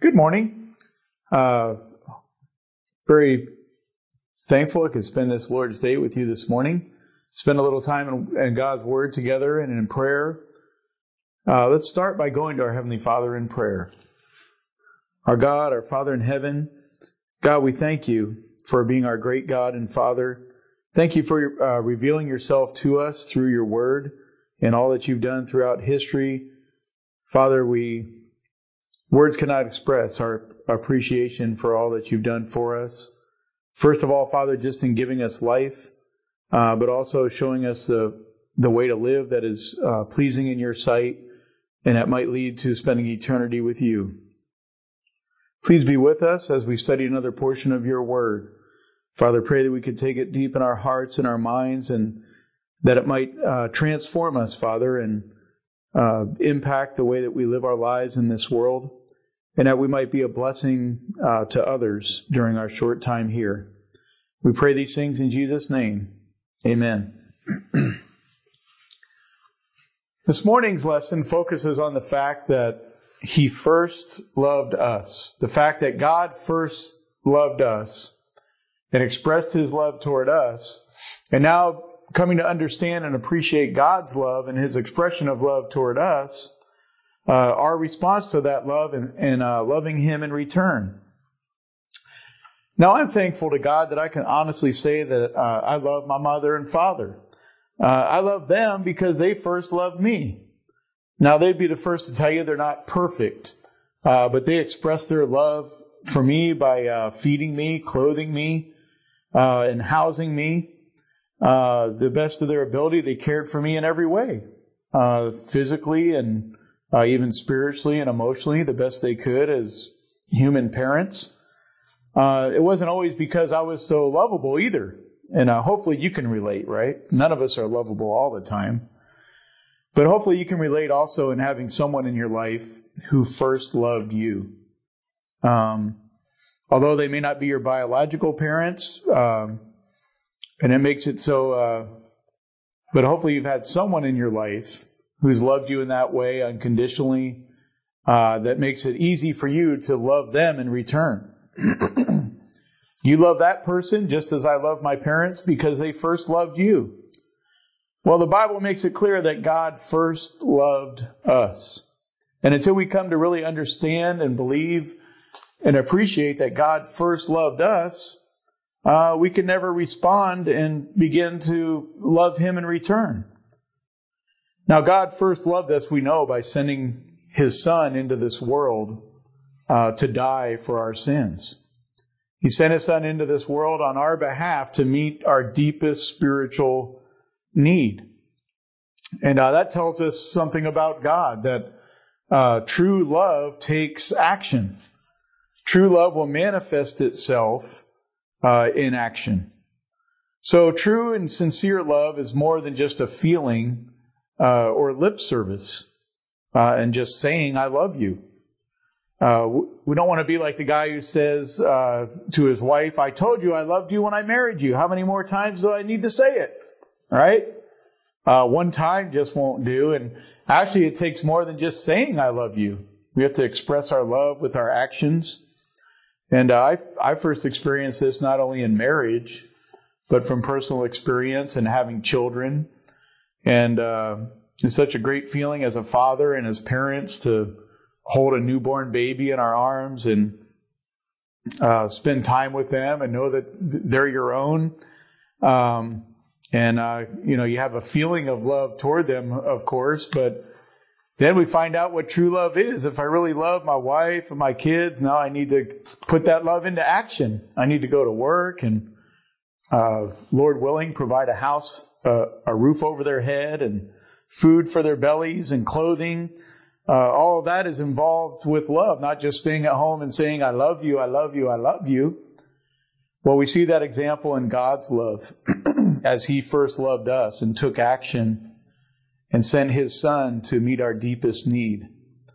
Good morning. Very thankful I could spend this Lord's Day with you this morning. Spend a little time in God's Word together and in prayer. Let's start by going to our Heavenly Father in prayer. Our God, our Father in heaven, God, we thank you for being our great God and Father. Thank you for revealing yourself to us through your Word and all that you've done throughout history. Father, words cannot express our appreciation for all that you've done for us. First of all, Father, just in giving us life, but also showing us the way to live that is pleasing in your sight and that might lead to spending eternity with you. Please be with us as we study another portion of your word. Father, pray that we could take it deep in our hearts and our minds and that it might transform us, Father, and impact the way that we live our lives in this world, and that we might be a blessing to others during our short time here. We pray these things in Jesus' name. Amen. This morning's lesson focuses on the fact that He first loved us. The fact that God first loved us and expressed His love toward us, and now coming to understand and appreciate God's love and His expression of love toward us, our response to that love and loving Him in return. Now, I'm thankful to God that I can honestly say that I love my mother and father. I love them because they first loved me. Now, they'd be the first to tell you they're not perfect, but they express their love for me by feeding me, clothing me, and housing me. The best of their ability, they cared for me in every way, physically and even spiritually and emotionally, the best they could as human parents. It wasn't always because I was so lovable either. And hopefully you can relate, right? None of us are lovable all the time. But hopefully you can relate also in having someone in your life who first loved you. Although they may not be your biological parents, and it makes it so, but hopefully you've had someone in your life who's loved you in that way unconditionally, that makes it easy for you to love them in return. You love that person just as I love my parents because they first loved you. Well, the Bible makes it clear that God first loved us. And until we come to really understand and believe and appreciate that God first loved us, we can never respond and begin to love Him in return. Now, God first loved us, we know, by sending His Son into this world to die for our sins. He sent His Son into this world on our behalf to meet our deepest spiritual need. And that tells us something about God, that true love takes action. True love will manifest itself in action. So true and sincere love is more than just a feeling or lip service and just saying, I love you. We don't want to be like the guy who says to his wife, I told you I loved you when I married you. How many more times do I need to say it? Right? One time just won't do. And actually, it takes more than just saying I love you. We have to express our love with our actions. And I first experienced this not only in marriage, but from personal experience and having children. And it's such a great feeling as a father and as parents to hold a newborn baby in our arms and spend time with them and know that they're your own. You have a feeling of love toward them, of course, but then we find out what true love is. If I really love my wife and my kids, now I need to put that love into action. I need to go to work and, Lord willing, provide a house, a roof over their head and food for their bellies and clothing. All of that is involved with love, not just staying at home and saying, I love you, I love you, I love you. Well, we see that example in God's love as He first loved us and took action and sent His Son to meet our deepest need.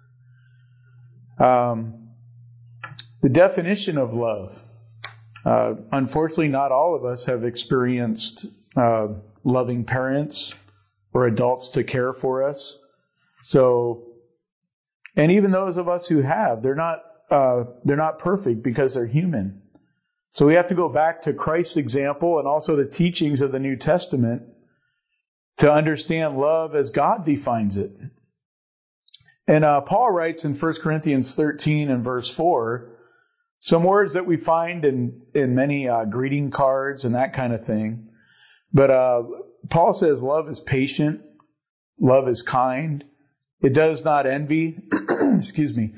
The definition of love. Unfortunately, not all of us have experienced loving parents or adults to care for us. And even those of us who have, they're not perfect because they're human. So we have to go back to Christ's example and also the teachings of the New Testament to understand love as God defines it. And Paul writes in 1 Corinthians 13 and verse 4, some words that we find in many greeting cards and that kind of thing. But Paul says love is patient, love is kind, it does not envy. Excuse me.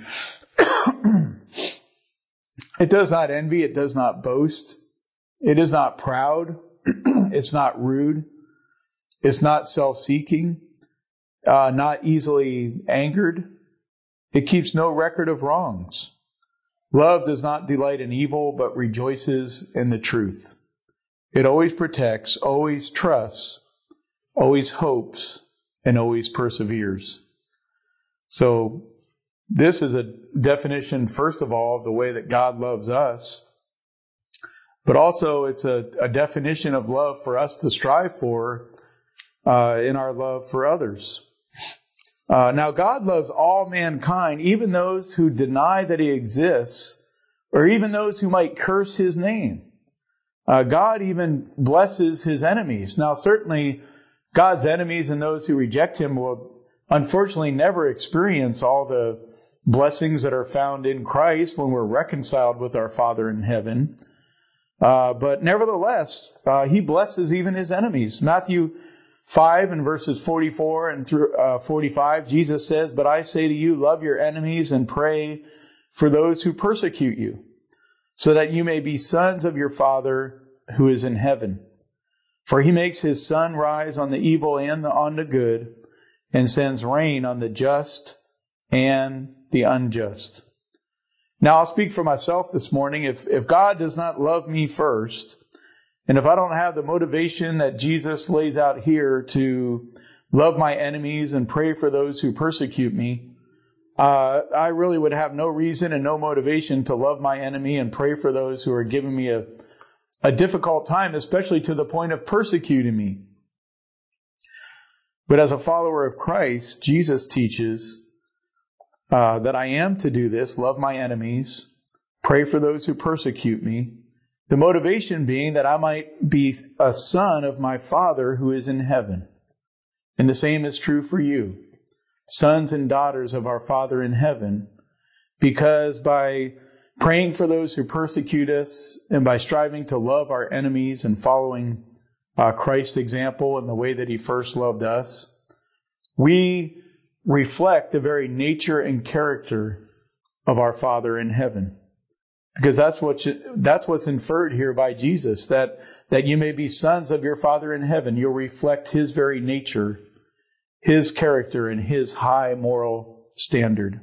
It does not envy, it does not boast, it is not proud, it's not rude, it's not self-seeking, not easily angered. It keeps no record of wrongs. Love does not delight in evil, but rejoices in the truth. It always protects, always trusts, always hopes, and always perseveres. So this is a definition, first of all, of the way that God loves us. But also it's a definition of love for us to strive for in our love for others. Now, God loves all mankind, even those who deny that He exists, or even those who might curse His name. God even blesses His enemies. Now, certainly, God's enemies and those who reject Him will unfortunately never experience all the blessings that are found in Christ when we're reconciled with our Father in heaven. But nevertheless, He blesses even His enemies. Matthew 5 and verses 44 and through 45, Jesus says, "But I say to you, love your enemies and pray for those who persecute you, so that you may be sons of your Father who is in heaven. For He makes His sun rise on the evil and on the good, and sends rain on the just and the unjust." Now, I'll speak for myself this morning. If God does not love me first, and if I don't have the motivation that Jesus lays out here to love my enemies and pray for those who persecute me, I really would have no reason and no motivation to love my enemy and pray for those who are giving me a difficult time, especially to the point of persecuting me. But as a follower of Christ, Jesus teaches that I am to do this, love my enemies, pray for those who persecute me. The motivation being that I might be a son of my Father who is in heaven. And the same is true for you, sons and daughters of our Father in heaven, because by praying for those who persecute us and by striving to love our enemies and following Christ's example and the way that He first loved us, we reflect the very nature and character of our Father in heaven. Because that's what's inferred here by Jesus, that you may be sons of your Father in heaven. You'll reflect His very nature, His character, and His high moral standard.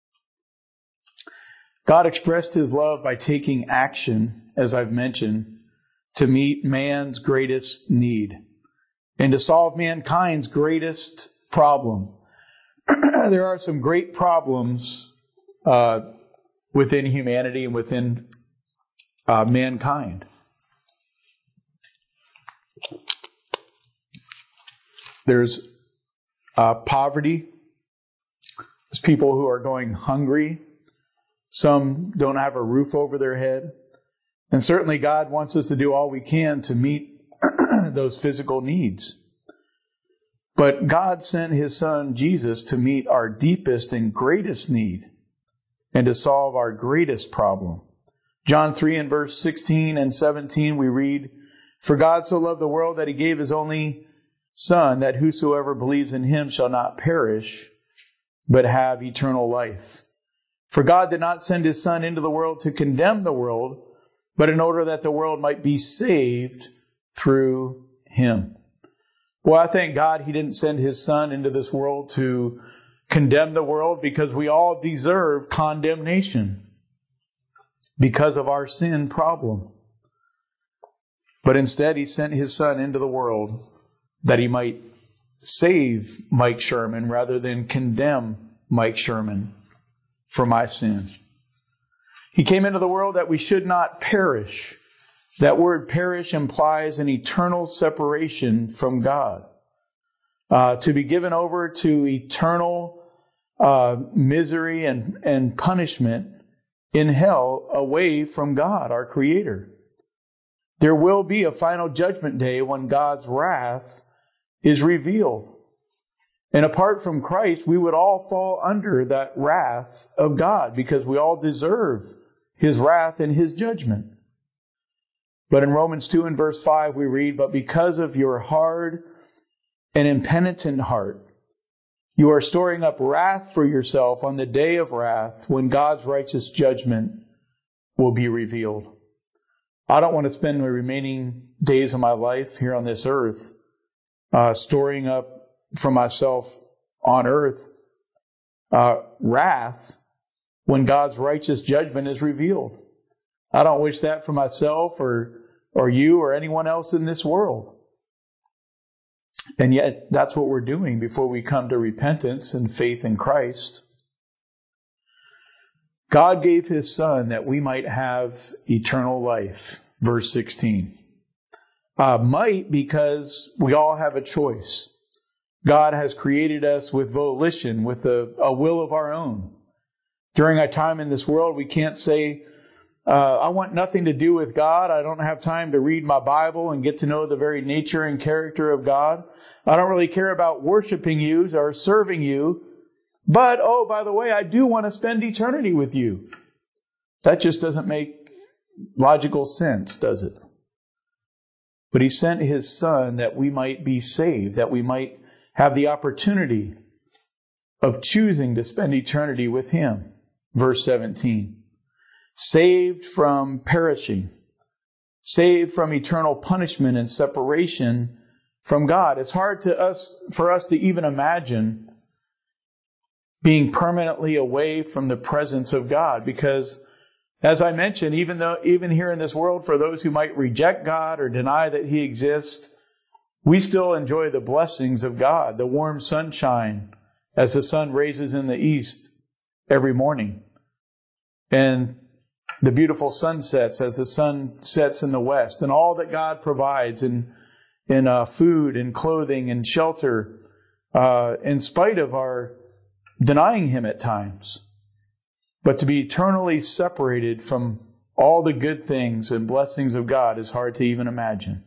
God expressed His love by taking action, as I've mentioned, to meet man's greatest need and to solve mankind's greatest problem. There are some great problems within humanity and within mankind. There's poverty. There's people who are going hungry. Some don't have a roof over their head. And certainly God wants us to do all we can to meet those physical needs. But God sent His Son, Jesus, to meet our deepest and greatest need and to solve our greatest problem. John 3 and verse 16 and 17 we read, "For God so loved the world that He gave His only Son, that whosoever believes in Him shall not perish, but have eternal life. For God did not send His Son into the world to condemn the world, but in order that the world might be saved through Him." Well, I thank God He didn't send His Son into this world to condemn the world, because we all deserve condemnation because of our sin problem. But instead, He sent His Son into the world that He might save Mike Sherman rather than condemn Mike Sherman for my sin. He came into the world that we should not perish. That word perish implies an eternal separation from God. To be given over to eternal misery and punishment in hell away from God, our Creator. There will be a final judgment day when God's wrath is revealed. And apart from Christ, we would all fall under that wrath of God because we all deserve His wrath and His judgment. But in Romans 2 and verse 5 we read, "But because of your hard and impenitent heart, you are storing up wrath for yourself on the day of wrath when God's righteous judgment will be revealed." I don't want to spend the remaining days of my life here on this earth storing up for myself on earth wrath when God's righteous judgment is revealed. I don't wish that for myself or you or anyone else in this world. And yet that's what we're doing before we come to repentance and faith in Christ. God gave His Son that we might have eternal life. Verse 16. Might, because we all have a choice. God has created us with volition, with a will of our own. During our time in this world, we can't say, I want nothing to do with God. I don't have time to read my Bible and get to know the very nature and character of God. I don't really care about worshiping you or serving you. But, oh, by the way, I do want to spend eternity with you. That just doesn't make logical sense, does it? But He sent His Son that we might be saved, that we might have the opportunity of choosing to spend eternity with Him. Verse 17. Saved from perishing, saved from eternal punishment and separation from God. It's hard for us to even imagine being permanently away from the presence of God because, as I mentioned, even here in this world, for those who might reject God or deny that He exists, we still enjoy the blessings of God, the warm sunshine as the sun rises in the east every morning, and the beautiful sunsets as the sun sets in the west, and all that God provides in food and clothing and shelter, in spite of our denying Him at times. But to be eternally separated from all the good things and blessings of God is hard to even imagine.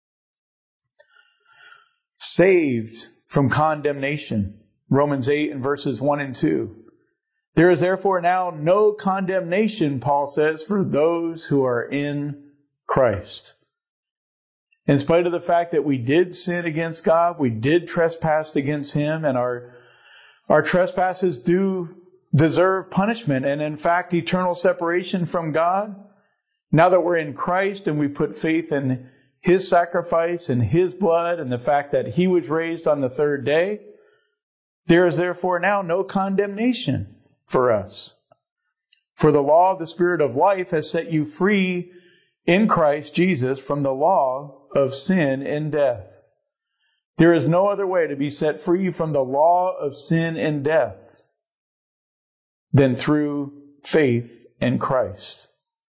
Saved from condemnation. Romans 8 and verses 1 and 2. There is therefore now no condemnation, Paul says, for those who are in Christ. In spite of the fact that we did sin against God, we did trespass against Him, and our trespasses do deserve punishment and, in fact, eternal separation from God. Now that we're in Christ and we put faith in His sacrifice and His blood and the fact that He was raised on the third day, there is therefore now no condemnation for us. For the law of the Spirit of life has set you free in Christ Jesus from the law of sin and death. There is no other way to be set free from the law of sin and death than through faith in Christ.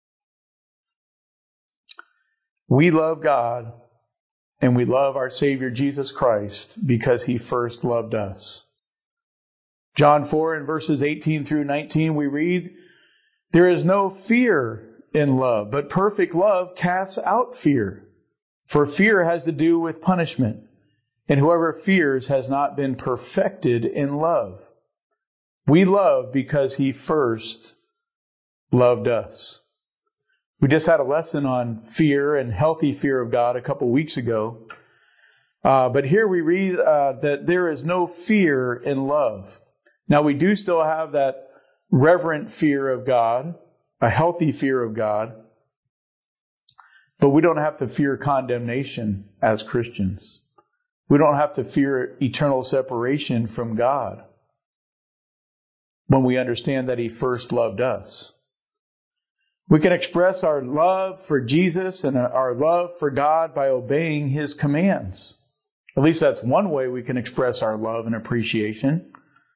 We love God and we love our Savior Jesus Christ because He first loved us. John 4 and verses 18 through 19 we read, "There is no fear in love, but perfect love casts out fear. For fear has to do with punishment, and whoever fears has not been perfected in love. We love because He first loved us." We just had a lesson on fear and healthy fear of God a couple weeks ago. But here we read that there is no fear in love. Now, we do still have that reverent fear of God, a healthy fear of God, but we don't have to fear condemnation as Christians. We don't have to fear eternal separation from God when we understand that He first loved us. We can express our love for Jesus and our love for God by obeying His commands. At least that's one way we can express our love and appreciation.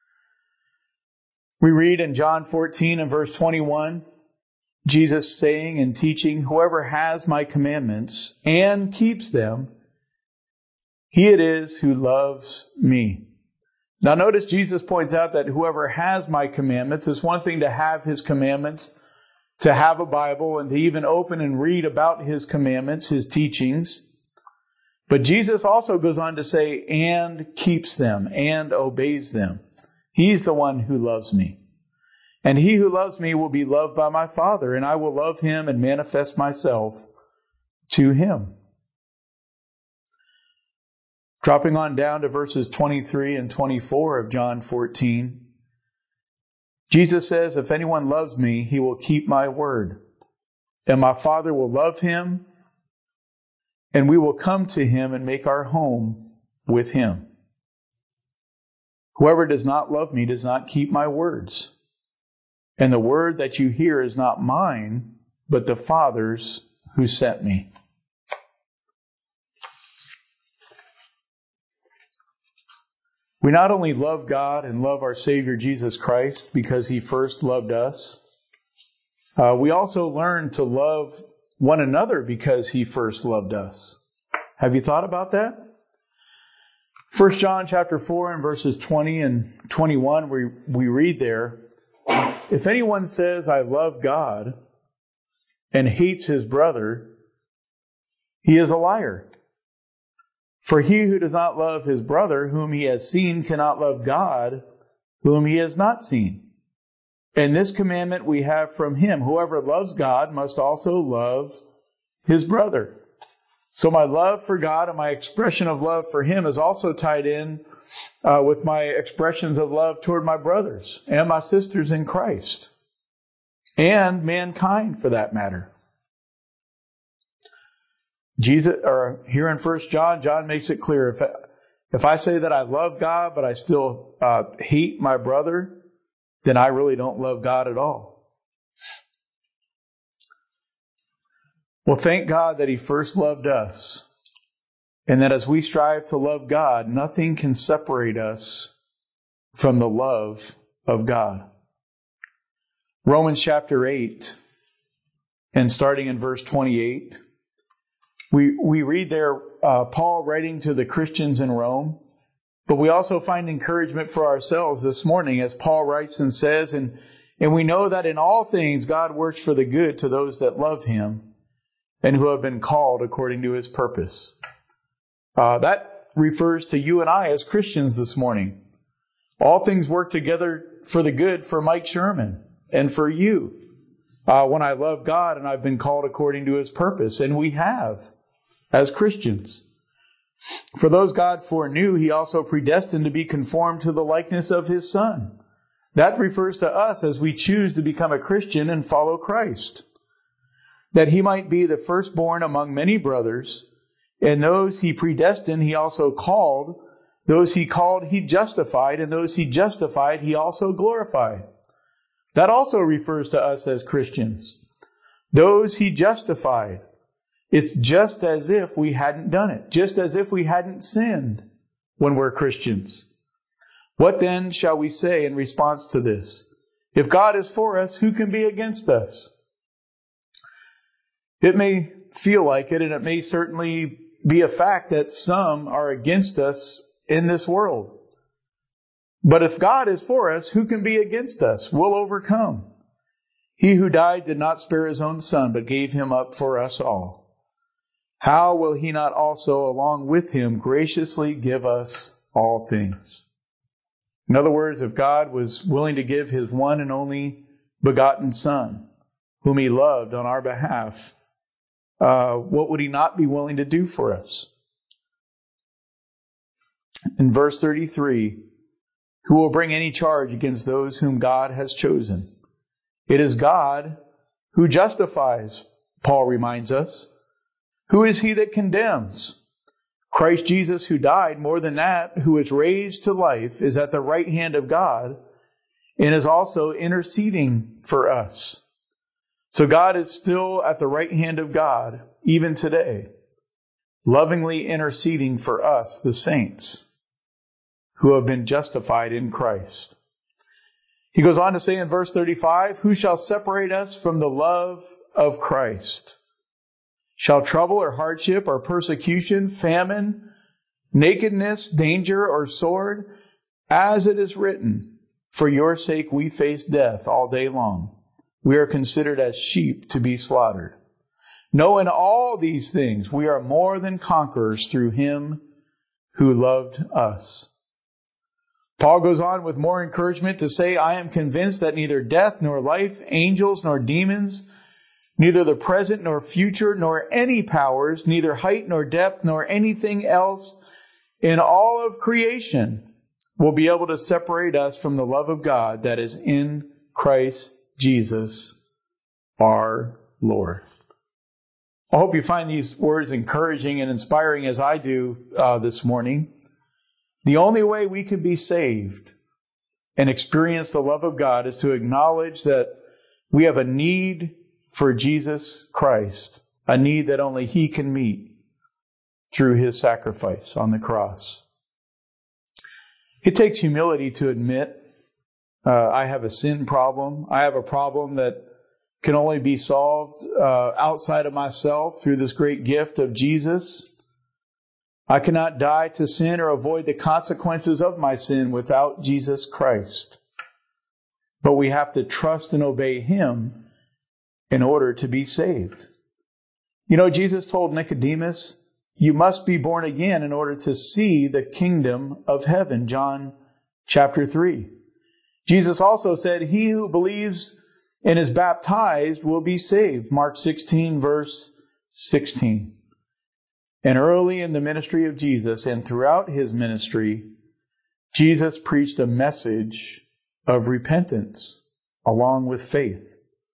We read in John 14 and verse 21, Jesus saying and teaching, "Whoever has my commandments and keeps them, he it is who loves me." Now notice Jesus points out that whoever has my commandments, is one thing to have His commandments. to have a Bible and to even open and read about His commandments, His teachings. But Jesus also goes on to say, and keeps them and obeys them. He's the one who loves me. And he who loves me will be loved by my Father, and I will love him and manifest myself to him. Dropping on down to verses 23 and 24 of John 14. Jesus says, if anyone loves me, he will keep my word. And my Father will love him, and we will come to him and make our home with him. Whoever does not love me does not keep my words. And the word that you hear is not mine, but the Father's who sent me. We not only love God and love our Savior Jesus Christ because He first loved us, we also learn to love one another because He first loved us. Have you thought about that? 1 John chapter 4 and verses 20 and 21, we read there, if anyone says, I love God, and hates his brother, he is a liar. For he who does not love his brother whom he has seen cannot love God whom he has not seen. And this commandment we have from him, whoever loves God must also love his brother. So my love for God and my expression of love for him is also tied in with my expressions of love toward my brothers and my sisters in Christ. And mankind for that matter. Jesus, or here in 1 John, John makes it clear, if I say that I love God, but I still hate my brother, then I really don't love God at all. Well, thank God that He first loved us, and that as we strive to love God, nothing can separate us from the love of God. Romans chapter 8, and starting in verse 28, we read there Paul writing to the Christians in Rome, but we also find encouragement for ourselves this morning as Paul writes and says, and we know that in all things God works for the good to those that love Him and who have been called according to His purpose. That refers to you and I as Christians this morning. All things work together for the good for Mike Sherman and for you. When I love God and I've been called according to His purpose, and we have as Christians. For those God foreknew, He also predestined to be conformed to the likeness of His Son. That refers to us as we choose to become a Christian and follow Christ. That He might be the firstborn among many brothers, and those He predestined, He also called. Those He called, He justified, and those He justified, He also glorified. That also refers to us as Christians. Those He justified. It's just as if we hadn't done it. Just as if we hadn't sinned when we're Christians. What then shall we say in response to this? If God is for us, who can be against us? It may feel like it, and it may certainly be a fact that some are against us in this world. But if God is for us, who can be against us? We'll overcome. He who died did not spare His own Son, but gave Him up for us all. How will He not also, along with Him, graciously give us all things? In other words, if God was willing to give His one and only begotten Son, whom He loved on our behalf, what would He not be willing to do for us? In verse 33, who will bring any charge against those whom God has chosen? It is God who justifies, Paul reminds us. Who is he that condemns? Christ Jesus, who died, more than that, who is raised to life, is at the right hand of God and is also interceding for us. So God is still at the right hand of God, even today, lovingly interceding for us, the saints, who have been justified in Christ. He goes on to say in verse 35, who shall separate us from the love of Christ? Shall trouble or hardship or persecution, famine, nakedness, danger, or sword? As it is written, for your sake we face death all day long. we are considered as sheep to be slaughtered. No, in all these things, we are more than conquerors through him who loved us. Paul goes on with more encouragement to say, I am convinced that neither death nor life, angels nor demons, neither the present nor future, nor any powers, neither height nor depth, nor anything else in all of creation will be able to separate us from the love of God that is in Christ Jesus, our Lord. I hope you find these words encouraging and inspiring as I do this morning. The only way we can be saved and experience the love of God is to acknowledge that we have a need for Jesus Christ, a need that only He can meet through His sacrifice on the cross. It takes humility to admit I have a sin problem. I have a problem that can only be solved outside of myself through this great gift of Jesus. I cannot die to sin or avoid the consequences of my sin without Jesus Christ. But we have to trust and obey Him in order to be saved. You know, Jesus told Nicodemus, you must be born again in order to see the kingdom of heaven. John chapter 3. Jesus also said, he who believes and is baptized will be saved. Mark 16, verse 16. And early in the ministry of Jesus and throughout His ministry, Jesus preached a message of repentance along with faith.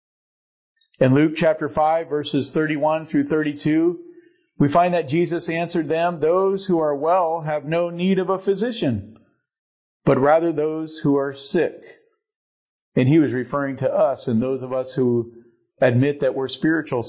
In Luke chapter 5, verses 31 through 32, we find that Jesus answered them, those who are well have no need of a physician, but rather those who are sick. And He was referring to us and those of us who admit that we're spiritually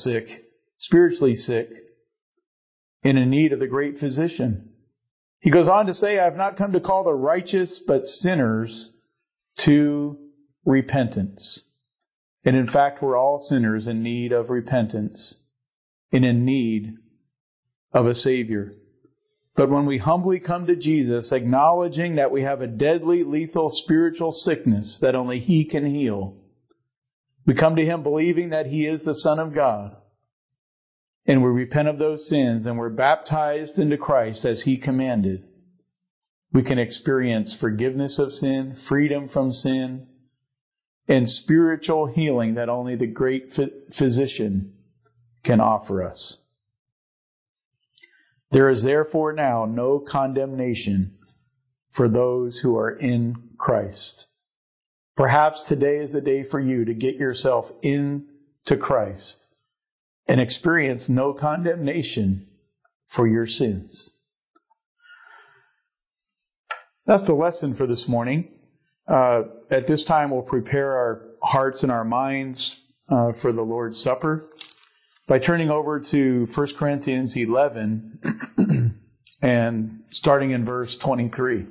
sick, and in need of the great physician. He goes on to say, I have not come to call the righteous, but sinners to repentance. And in fact, we're all sinners in need of repentance and in need of a Savior. But when we humbly come to Jesus, acknowledging that we have a deadly, lethal spiritual sickness that only He can heal, we come to Him believing that He is the Son of God. And we repent of those sins and we're baptized into Christ as He commanded. We can experience forgiveness of sin, freedom from sin, and spiritual healing that only the great physician can offer us. There is therefore now no condemnation for those who are in Christ. Perhaps today is the day for you to get yourself into Christ and experience no condemnation for your sins. That's the lesson for this morning. At this time, we'll prepare our hearts and our minds for the Lord's Supper by turning over to 1 Corinthians 11 and starting in verse 23.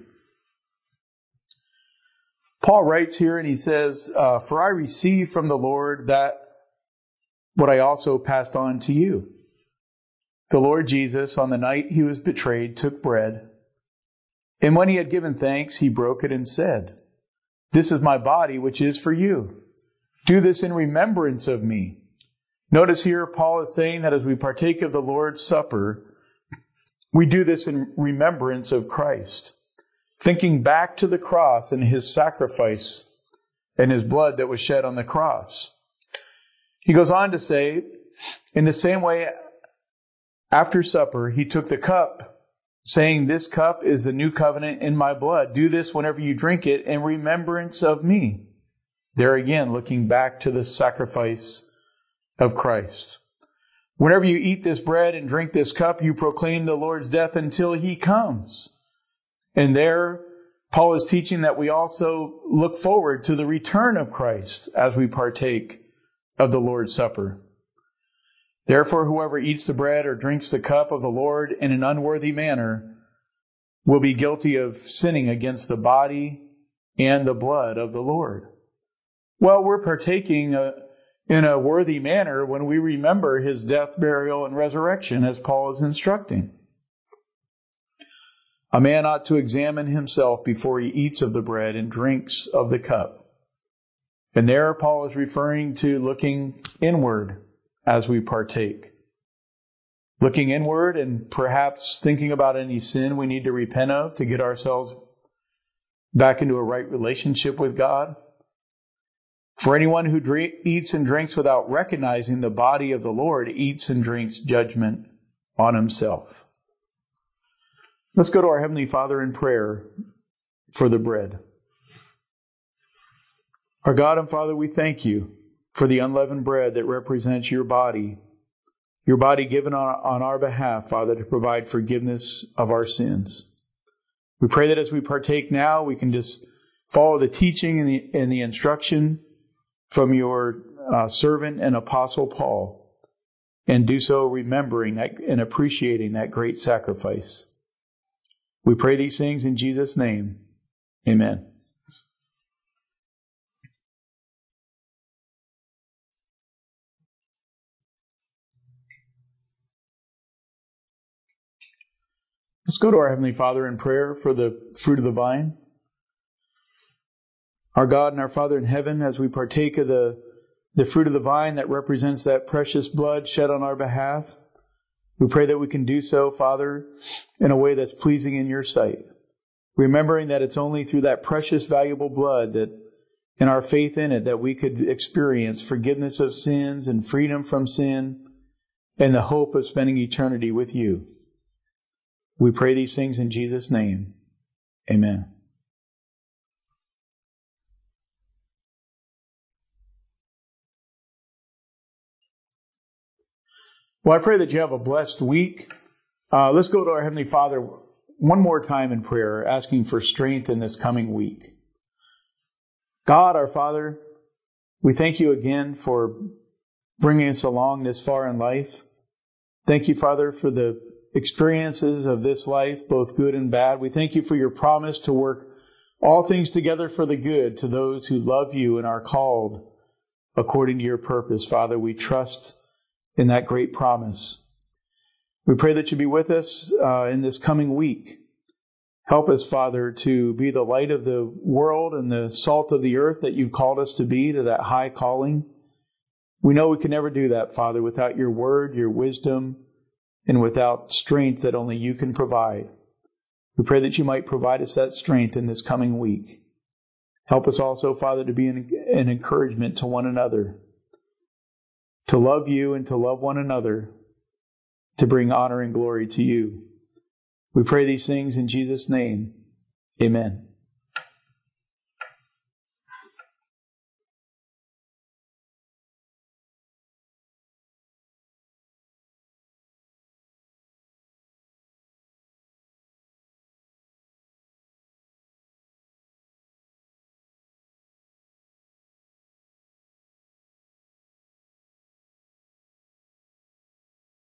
Paul writes here and he says, for I received from the Lord that what I also passed on to you. The Lord Jesus, on the night He was betrayed, took bread. And when He had given thanks, He broke it and said, this is my body, which is for you. Do this in remembrance of me. Notice here, Paul is saying that as we partake of the Lord's Supper, we do this in remembrance of Christ, thinking back to the cross and His sacrifice and His blood that was shed on the cross. He goes on to say, in the same way, after supper, He took the cup, saying, this cup is the new covenant in my blood. Do this whenever you drink it in remembrance of me. There again, looking back to the sacrifice of Christ. Whenever you eat this bread and drink this cup, you proclaim the Lord's death until He comes. And there, Paul is teaching that we also look forward to the return of Christ as we partake of the Lord's Supper. Therefore, whoever eats the bread or drinks the cup of the Lord in an unworthy manner will be guilty of sinning against the body and the blood of the Lord. Well, we're partaking in a worthy manner when we remember His death, burial, and resurrection, as Paul is instructing. A man ought to examine himself before he eats of the bread and drinks of the cup. And there Paul is referring to looking inward as we partake. Looking inward and perhaps thinking about any sin we need to repent of to get ourselves back into a right relationship with God. For anyone who eats and drinks without recognizing the body of the Lord eats and drinks judgment on himself. Let's go to our Heavenly Father in prayer for the bread. Our God and Father, we thank you for the unleavened bread that represents your body given on our behalf, Father, to provide forgiveness of our sins. We pray that as we partake now, we can just follow the teaching and the instruction from your servant and apostle Paul, and do so remembering and appreciating that great sacrifice. We pray these things in Jesus' name. Amen. Let's go to our Heavenly Father in prayer for the fruit of the vine. Our God and our Father in heaven, as we partake of the fruit of the vine that represents that precious blood shed on our behalf, we pray that we can do so, Father, in a way that's pleasing in your sight. Remembering that it's only through that precious, valuable blood that, in our faith in it, that we could experience forgiveness of sins and freedom from sin and the hope of spending eternity with you. We pray these things in Jesus' name. Amen. Well, I pray that you have a blessed week. Let's go to our Heavenly Father one more time in prayer, asking for strength in this coming week. God, our Father, we thank you again for bringing us along this far in life. Thank you, Father, for the experiences of this life, both good and bad. We thank you for your promise to work all things together for the good to those who love you and are called according to your purpose. Father, we trust in that great promise. We pray that you be with us in this coming week. Help us, Father, to be the light of the world and the salt of the earth that you've called us to be, to that high calling. We know we can never do that, Father, without your word, your wisdom, and without strength that only you can provide. We pray that you might provide us that strength in this coming week. Help us also, Father, to be an encouragement to one another, to love you and to love one another, to bring honor and glory to you. We pray these things in Jesus' name. Amen.